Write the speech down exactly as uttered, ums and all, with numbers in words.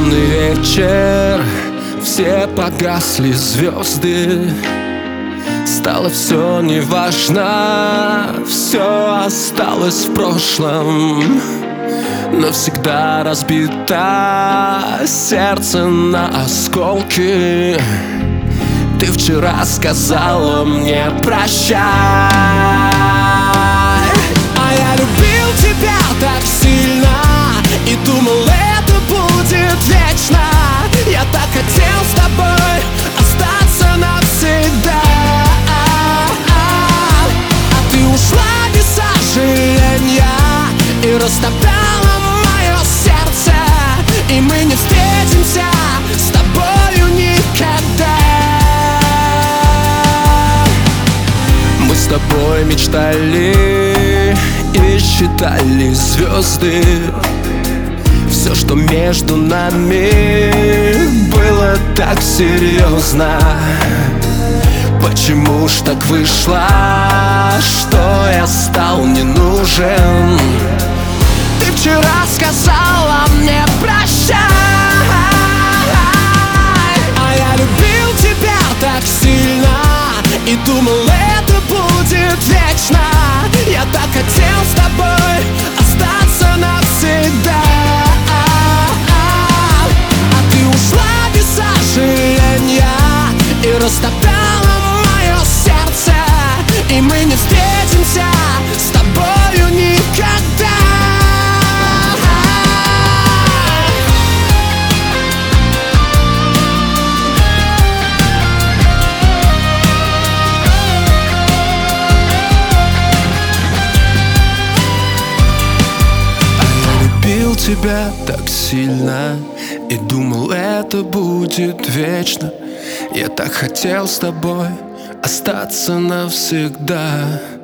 Темный вечер, все погасли звезды. Стало все неважно, все осталось в прошлом. Навсегда разбито сердце на осколки. Ты вчера сказала мне прощай, а я любил тебя так сильно и думал, это будет вечно. Я так хотел с тобой остаться навсегда, а ты ушла без сожаления и растоптала мое сердце. И мы не встретимся с тобою никогда. Мы с тобой мечтали и считали звезды. Все, что между нами, было так серьезно. Почему ж так вышло, что я стал не нужен? Ты вчера сказала мне прощай, а я любил тебя так сильно и думал, это будет вечно. Я так хотел с тобой остаться навсегда, а ты ушла без сожаления и растоптала мое сердце. И мы не встретимся с тобою никогда. Тебя так сильно и думал, это будет вечно. Я так хотел с тобой остаться навсегда.